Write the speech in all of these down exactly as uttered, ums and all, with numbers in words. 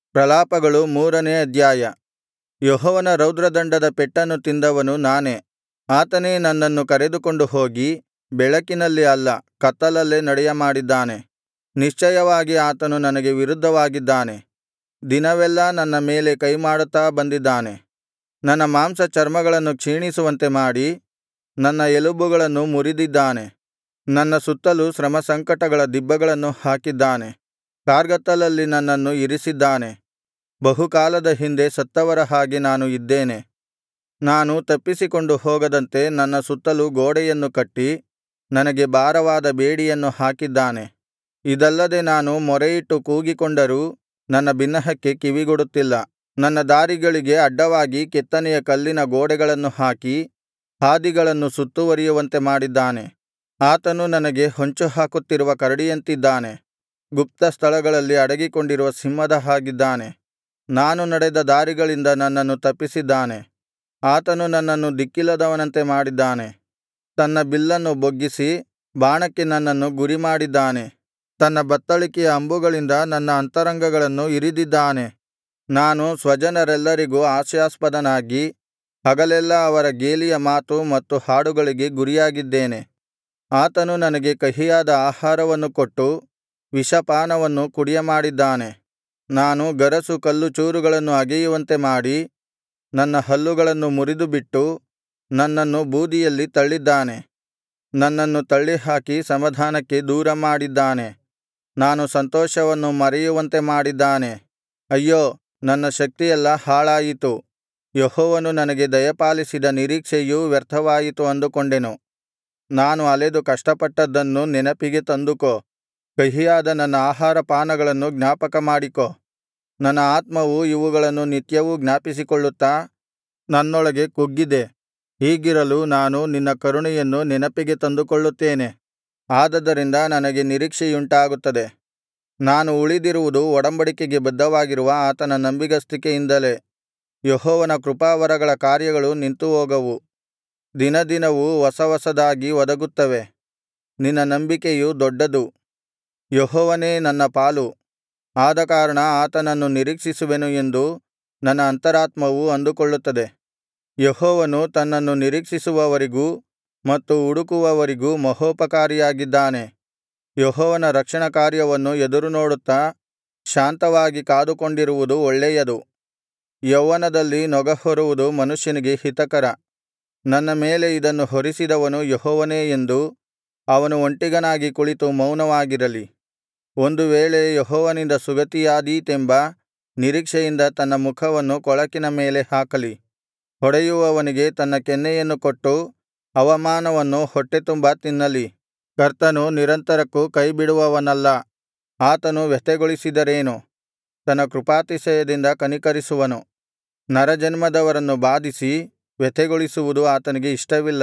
ಪ್ರಲಾಪಗಳು ಮೂರನೇ ಅಧ್ಯಾಯ. ಯೆಹೋವನ ರೌದ್ರದಂಡದ ಪೆಟ್ಟನ್ನು ತಿಂದವನು ನಾನೇ. ಆತನೇ ನನ್ನನ್ನು ಕರೆದುಕೊಂಡು ಹೋಗಿ ಬೆಳಕಿನಲ್ಲಿ ಅಲ್ಲ ಕತ್ತಲಲ್ಲೇ ನಡೆಯಮಾಡಿದ್ದಾನೆ. ನಿಶ್ಚಯವಾಗಿ ಆತನು ನನಗೆ ವಿರುದ್ಧವಾಗಿದ್ದಾನೆ. ದಿನವೆಲ್ಲಾ ನನ್ನ ಮೇಲೆ ಕೈಮಾಡುತ್ತಾ ಬಂದಿದ್ದಾನೆ. ನನ್ನ ಮಾಂಸಚರ್ಮಗಳನ್ನು ಕ್ಷೀಣಿಸುವಂತೆ ಮಾಡಿ ನನ್ನ ಎಲುಬುಗಳನ್ನು ಮುರಿದಿದ್ದಾನೆ. ನನ್ನ ಸುತ್ತಲು ಶ್ರಮಸಂಕಟಗಳ ದಿಬ್ಬಗಳನ್ನು ಹಾಕಿದ್ದಾನೆ. ಕಾರ್ಗತ್ತಲಲ್ಲಿ ನನ್ನನ್ನು ಇರಿಸಿದ್ದಾನೆ. ಬಹುಕಾಲದ ಹಿಂದೆ ಸತ್ತವರ ಹಾಗೆ ನಾನು ಇದ್ದೇನೆ. ನಾನು ತಪ್ಪಿಸಿಕೊಂಡು ಹೋಗದಂತೆ ನನ್ನ ಸುತ್ತಲು ಗೋಡೆಯನ್ನು ಕಟ್ಟಿ ನನಗೆ ಭಾರವಾದ ಬೇಡಿಯನ್ನು ಹಾಕಿದ್ದಾನೆ. ಇದಲ್ಲದೆ ನಾನು ಮೊರೆಯಿಟ್ಟು ಕೂಗಿಕೊಂಡರೂ ನನ್ನ ಬಿನ್ನಹಕ್ಕೆ ಕಿವಿಗೊಡುತ್ತಿಲ್ಲ. ನನ್ನ ದಾರಿಗಳಿಗೆ ಅಡ್ಡವಾಗಿ ಕೆತ್ತನೆಯ ಕಲ್ಲಿನ ಗೋಡೆಗಳನ್ನು ಹಾಕಿ ಹಾದಿಗಳನ್ನು ಸುತ್ತುವರಿಯುವಂತೆ ಮಾಡಿದ್ದಾನೆ. ಆತನು ನನಗೆ ಹೊಂಚುಹಾಕುತ್ತಿರುವ ಕರಡಿಯಂತಿದ್ದಾನೆ. ಗುಪ್ತಸ್ಥಳಗಳಲ್ಲಿ ಅಡಗಿಕೊಂಡಿರುವ ಸಿಂಹದ ಹಾಗಿದ್ದಾನೆ. ನಾನು ನಡೆದ ದಾರಿಗಳಿಂದ ನನ್ನನ್ನು ತಪ್ಪಿಸಿದ್ದಾನೆ. ಆತನು ನನ್ನನ್ನು ದಿಕ್ಕಿಲ್ಲದವನಂತೆ ಮಾಡಿದ್ದಾನೆ. ತನ್ನ ಬಿಲ್ಲನ್ನು ಬೊಗ್ಗಿಸಿ ಬಾಣಕ್ಕೆ ನನ್ನನ್ನು ಗುರಿಮಾಡಿದ್ದಾನೆ. ತನ್ನ ಬತ್ತಳಿಕೆಯ ಅಂಬುಗಳಿಂದ ನನ್ನ ಅಂತರಂಗಗಳನ್ನು ಇರಿದಿದ್ದಾನೆ. ನಾನು ಸ್ವಜನರೆಲ್ಲರಿಗೂ ಹಾಸ್ಯಾಸ್ಪದನಾಗಿ ಹಗಲೆಲ್ಲಾ ಅವರ ಗೇಲಿಯ ಮಾತು ಮತ್ತು ಹಾಡುಗಳಿಗೆ ಗುರಿಯಾಗಿದ್ದೇನೆ. ಆತನು ನನಗೆ ಕಹಿಯಾದ ಆಹಾರವನ್ನು ಕೊಟ್ಟು ವಿಷಪಾನವನ್ನು ಕುಡಿಯಮಾಡಿದ್ದಾನೆ. ನಾನು ಗರಸು ಕಲ್ಲುಚೂರುಗಳನ್ನು ಅಗೆಯುವಂತೆ ಮಾಡಿ ನನ್ನ ಹಲ್ಲುಗಳನ್ನು ಮುರಿದುಬಿಟ್ಟು ನನ್ನನ್ನು ಬೂದಿಯಲ್ಲಿ ತಳ್ಳಿದ್ದಾನೆ. ನನ್ನನ್ನು ತಳ್ಳಿಹಾಕಿ ಸಮಾಧಾನಕ್ಕೆ ದೂರ ಮಾಡಿದ್ದಾನೆ. ನಾನು ಸಂತೋಷವನ್ನು ಮರೆಯುವಂತೆ ಮಾಡಿದ್ದಾನೆ. ಅಯ್ಯೋ, ನನ್ನ ಶಕ್ತಿಯೆಲ್ಲಾ ಹಾಳಾಯಿತು. ಯೆಹೋವನು ನನಗೆ ದಯಪಾಲಿಸಿದ ನಿರೀಕ್ಷೆಯೂ ವ್ಯರ್ಥವಾಯಿತು ಅಂದುಕೊಂಡೆನು. ನಾನು ಅಲೆದು ಕಷ್ಟಪಟ್ಟದ್ದನ್ನು ನೆನಪಿಗೆ ತಂದುಕೋ. ಕಹಿಯಾದ ನನ್ನ ಆಹಾರಪಾನಗಳನ್ನು ಜ್ಞಾಪಕಮಾಡಿಕೋ. ನನ್ನ ಆತ್ಮವು ಇವುಗಳನ್ನು ನಿತ್ಯವೂ ಜ್ಞಾಪಿಸಿಕೊಳ್ಳುತ್ತಾ ನನ್ನೊಳಗೆ ಕುಗ್ಗಿದೆ. ಹೀಗಿರಲು ನಾನು ನಿನ್ನ ಕರುಣೆಯನ್ನು ನೆನಪಿಗೆ ತಂದುಕೊಳ್ಳುತ್ತೇನೆ. ಆದದರಿಂದ ನನಗೆ ನಿರೀಕ್ಷೆಯುಂಟಾಗುತ್ತದೆ. ನಾನು ಉಳಿದಿರುವುದು ಒಡಂಬಡಿಕೆಗೆ ಬದ್ಧವಾಗಿರುವ ಆತನ ನಂಬಿಗಸ್ತಿಕೆಯಿಂದಲೇ. ಯೆಹೋವನ ಕೃಪಾವರಗಳ ಕಾರ್ಯಗಳು ನಿಂತುಹೋಗವು. ದಿನದಿನವೂ ಹೊಸ ಹೊಸದಾಗಿ ಒದಗುತ್ತವೆ. ನಿನ್ನ ನಂಬಿಕೆಯು ದೊಡ್ಡದು. ಯೆಹೋವನೇ ನನ್ನ ಪಾಲು. ಆದಕಾರಣ ಆತನನ್ನು ನಿರೀಕ್ಷಿಸುವೆನು ಎಂದು ನನ್ನ ಅಂತರಾತ್ಮವು ಅಂದುಕೊಳ್ಳುತ್ತದೆ. ಯೆಹೋವನು ತನ್ನನ್ನು ನಿರೀಕ್ಷಿಸುವವರಿಗೂ ಮತ್ತು ಹುಡುಕುವವರಿಗೂ ಮಹೋಪಕಾರಿಯಾಗಿದ್ದಾನೆ. ಯೆಹೋವನ ರಕ್ಷಣಾಕಾರ್ಯವನ್ನು ಎದುರುನೋಡುತ್ತಾ ಶಾಂತವಾಗಿ ಕಾದುಕೊಂಡಿರುವುದು ಒಳ್ಳೆಯದು. ಯೌವನದಲ್ಲಿ ನೊಗಹೊರುವುದು ಮನುಷ್ಯನಿಗೆ ಹಿತಕರ. ನನ್ನ ಮೇಲೆ ಇದನ್ನು ಹೊರಿಸಿದವನು ಯೆಹೋವನೇ ಎಂದು ಅವನು ಒಂಟಿಗನಾಗಿ ಕುಳಿತು ಮೌನವಾಗಿರಲಿ. ಒಂದು ವೇಳೆ ಯೆಹೋವನಿಂದ ಸುಗತಿಯಾದೀತೆಂಬ ನಿರೀಕ್ಷೆಯಿಂದ ತನ್ನ ಮುಖವನ್ನು ಕೊಳಕಿನ ಮೇಲೆ ಹಾಕಲಿ. ಹೊಡೆಯುವವನಿಗೆ ತನ್ನ ಕೆನ್ನೆಯನ್ನು ಕೊಟ್ಟು ಅವಮಾನವನ್ನು ಹೊಟ್ಟೆತುಂಬಾ ತಿನ್ನಲಿ. ಕರ್ತನು ನಿರಂತರಕ್ಕೂ ಕೈಬಿಡುವವನಲ್ಲ. ಆತನು ವ್ಯಥೆಗೊಳಿಸಿದರೇನು, ತನ್ನ ಕೃಪಾತಿಶಯದಿಂದ ಕನಿಕರಿಸುವನು. ನರಜನ್ಮದವರನ್ನು ಬಾಧಿಸಿ ವ್ಯಥೆಗೊಳಿಸುವುದು ಆತನಿಗೆ ಇಷ್ಟವಿಲ್ಲ.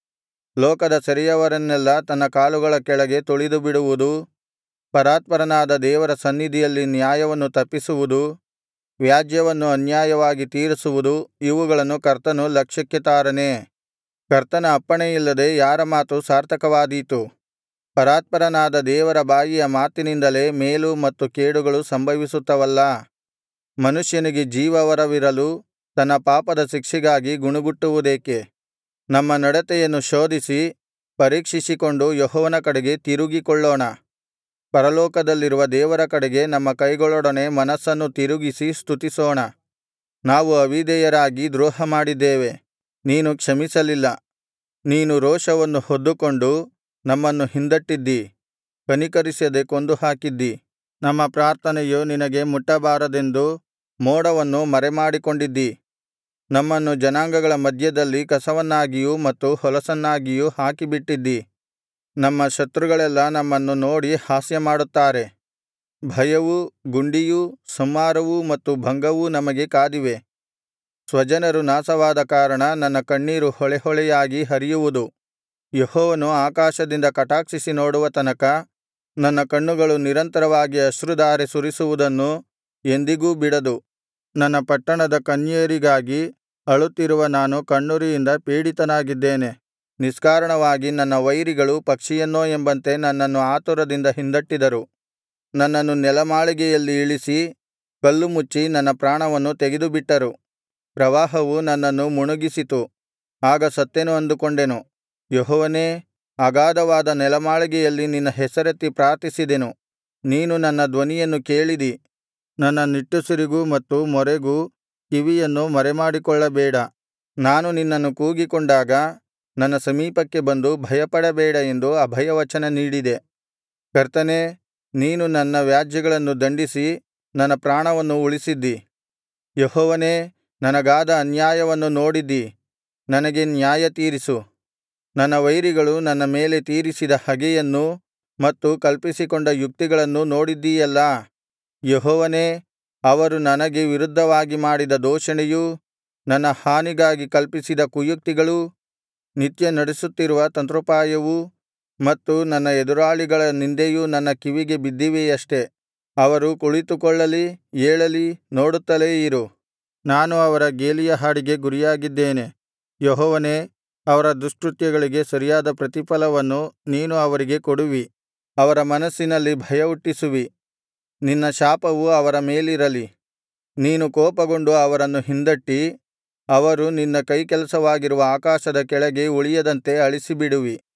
ಲೋಕದ ಸೆರೆಯವರನ್ನೆಲ್ಲಾ ತನ್ನ ಕಾಲುಗಳ ಕೆಳಗೆ ತುಳಿದುಬಿಡುವುದೂ, ಪರಾತ್ಪರನಾದ ದೇವರ ಸನ್ನಿಧಿಯಲ್ಲಿ ನ್ಯಾಯವನ್ನು ತಪ್ಪಿಸುವುದೂ, ವ್ಯಾಜ್ಯವನ್ನು ಅನ್ಯಾಯವಾಗಿ ತೀರಿಸುವುದೂ ಇವುಗಳನ್ನು ಕರ್ತನು ಲಕ್ಷ್ಯಕ್ಕೆ ತಾರನೇ. ಕರ್ತನ ಅಪ್ಪಣೆಯಿಲ್ಲದೆ ಯಾರ ಮಾತು ಸಾರ್ಥಕವಾದೀತು? ಪರಾತ್ಪರನಾದ ದೇವರ ಬಾಯಿಯ ಮಾತಿನಿಂದಲೇ ಮೇಲು ಮತ್ತು ಕೇಡುಗಳು ಸಂಭವಿಸುತ್ತವಲ್ಲಾ? ಮನುಷ್ಯನಿಗೆ ಜೀವವರವಿರಲು ತನ್ನ ಪಾಪದ ಶಿಕ್ಷೆಗಾಗಿ ಗುಣುಗುಟ್ಟುವುದೇಕೆ? ನಮ್ಮ ನಡತೆಯನ್ನು ಶೋಧಿಸಿ ಪರೀಕ್ಷಿಸಿಕೊಂಡು ಯೆಹೋವನ ಕಡೆಗೆ ತಿರುಗಿಕೊಳ್ಳೋಣ. ಪರಲೋಕದಲ್ಲಿರುವ ದೇವರ ಕಡೆಗೆ ನಮ್ಮ ಕೈಗಳೊಡನೆ ಮನಸ್ಸನ್ನು ತಿರುಗಿಸಿ ಸ್ತುತಿಸೋಣ. ನಾವು ಅವಿಧೇಯರಾಗಿ ದ್ರೋಹಮಾಡಿದ್ದೇವೆ, ನೀನು ಕ್ಷಮಿಸಲಿಲ್ಲ. ನೀನು ರೋಷವನ್ನು ಹೊದ್ದುಕೊಂಡು ನಮ್ಮನ್ನು ಹಿಂದಟ್ಟಿದ್ದೀ, ಕನಿಕರಿಸದೆ ಕೊಂದುಹಾಕಿದ್ದೀ. ನಮ್ಮ ಪ್ರಾರ್ಥನೆಯು ನಿನಗೆ ಮುಟ್ಟಬಾರದೆಂದು ಮೋಡವನ್ನು ಮರೆಮಾಡಿಕೊಂಡಿದ್ದೀ. ನಮ್ಮನ್ನು ಜನಾಂಗಗಳ ಮಧ್ಯದಲ್ಲಿ ಕಸವನ್ನಾಗಿಯೂ ಮತ್ತು ಹೊಲಸನ್ನಾಗಿಯೂ ಹಾಕಿಬಿಟ್ಟಿದ್ದೀ. ನಮ್ಮ ಶತ್ರುಗಳೆಲ್ಲಾ ನಮ್ಮನ್ನು ನೋಡಿ ಹಾಸ್ಯಮಾಡುತ್ತಾರೆ. ಭಯವೂ ಗುಂಡಿಯೂ ಸಂಹಾರವೂ ಮತ್ತು ಭಂಗವೂ ನಮಗೆ ಕಾದಿವೆ. ಸ್ವಜನರು ನಾಶವಾದ ಕಾರಣ ನನ್ನ ಕಣ್ಣೀರು ಹೊಳೆಹೊಳೆಯಾಗಿ ಹರಿಯುವುದು. ಯೆಹೋವನು ಆಕಾಶದಿಂದ ಕಟಾಕ್ಷಿಸಿ ನೋಡುವ ತನಕ ನನ್ನ ಕಣ್ಣುಗಳು ನಿರಂತರವಾಗಿ ಅಶ್ರುಧಾರೆ ಸುರಿಸುವುದನ್ನು ಎಂದಿಗೂ ಬಿಡದು. ನನ್ನ ಪಟ್ಟಣದ ಕನ್ಯೆಯರಿಗಾಗಿ ಅಳುತ್ತಿರುವ ನಾನು ಕಣ್ಣುರಿಯಿಂದ ಪೀಡಿತನಾಗಿದ್ದೇನೆ. ನಿಷ್ಕಾರಣವಾಗಿ ನನ್ನ ವೈರಿಗಳು ಪಕ್ಷಿಯನ್ನೋ ಎಂಬಂತೆ ನನ್ನನ್ನು ಆತುರದಿಂದ ಹಿಂದಟ್ಟಿದರು. ನನ್ನನ್ನು ನೆಲಮಾಳಿಗೆಯಲ್ಲಿ ಇಳಿಸಿ ಕಲ್ಲು ಮುಚ್ಚಿ ನನ್ನ ಪ್ರಾಣವನ್ನು ತೆಗೆದುಬಿಟ್ಟರು. ಪ್ರವಾಹವು ನನ್ನನ್ನು ಮುಳುಗಿಸಿತು, ಆಗ ಸತ್ತೆನು ಅಂದುಕೊಂಡೆನು. ಯೆಹೋವನೇ, ಅಗಾಧವಾದ ನೆಲಮಾಳಿಗೆಯಲ್ಲಿ ನಿನ್ನ ಹೆಸರೆತ್ತಿ ಪ್ರಾರ್ಥಿಸಿದೆನು. ನೀನು ನನ್ನ ಧ್ವನಿಯನ್ನು ಕೇಳಿದಿ. ನನ್ನ ನಿಟ್ಟುಸಿರಿಗೂ ಮತ್ತು ಮೊರೆಗೂ ಕಿವಿಯನ್ನು ಮರೆಮಾಡಿಕೊಳ್ಳಬೇಡ. ನಾನು ನಿನ್ನನ್ನು ಕೂಗಿಕೊಂಡಾಗ ನನ್ನ ಸಮೀಪಕ್ಕೆ ಬಂದು ಭಯಪಡಬೇಡ ಎಂದು ಅಭಯವಚನ ನೀಡಿದೆ. ಕರ್ತನೇ, ನೀನು ನನ್ನ ವ್ಯಾಜ್ಯಗಳನ್ನು ದಂಡಿಸಿ ನನ್ನ ಪ್ರಾಣವನ್ನು ಉಳಿಸಿದ್ದಿ. ಯೆಹೋವನೇ, ನನಗಾದ ಅನ್ಯಾಯವನ್ನು ನೋಡಿದ್ದಿ. ನನಗೆ ನ್ಯಾಯತೀರಿಸು. ನನ್ನ ವೈರಿಗಳು ನನ್ನ ಮೇಲೆ ತೀರಿಸಿದ ಹಗೆಯನ್ನೂ ಮತ್ತು ಕಲ್ಪಿಸಿಕೊಂಡ ಯುಕ್ತಿಗಳನ್ನೂ ನೋಡಿದ್ದೀಯಲ್ಲಾ. ಯೆಹೋವನೇ, ಅವರು ನನಗೆ ವಿರುದ್ಧವಾಗಿ ಮಾಡಿದ ದೂಷಣೆಯೂ, ನನ್ನ ಹಾನಿಗಾಗಿ ಕಲ್ಪಿಸಿದ ಕುಯುಕ್ತಿಗಳೂ, ನಿತ್ಯ ನಡೆಸುತ್ತಿರುವ ತಂತ್ರೋಪಾಯವೂ ಮತ್ತು ನನ್ನ ಎದುರಾಳಿಗಳ ನಿಂದೆಯೂ ನನ್ನ ಕಿವಿಗೆ ಬಿದ್ದಿವೆಯಷ್ಟೆ. ಅವರು ಕುಳಿತುಕೊಳ್ಳಲಿ ಏಳಲಿ ನೋಡುತ್ತಲೇ ಇರು. ನಾನು ಅವರ ಗೇಲಿಯ ಹಾಡಿಗೆ ಗುರಿಯಾಗಿದ್ದೇನೆ. ಯೆಹೋವನೇ, ಅವರ ದುಷ್ಕೃತ್ಯಗಳಿಗೆ ಸರಿಯಾದ ಪ್ರತಿಫಲವನ್ನು ನೀನು ಅವರಿಗೆ ಕೊಡುವಿ. ಅವರ ಮನಸ್ಸಿನಲ್ಲಿ ಭಯಹುಟ್ಟಿಸುವಿ. ನಿನ್ನ ಶಾಪವು ಅವರ ಮೇಲಿರಲಿ. ನೀನು ಕೋಪಗೊಂಡು ಅವರನ್ನು ಹಿಂದಟ್ಟಿ, ಅವರು ನಿನ್ನ ಕೈಕೆಲಸವಾಗಿರುವ ಆಕಾಶದ ಕೆಳಗೆ ಉಳಿಯದಂತೆ ಅಳಿಸಿಬಿಡುವಿ.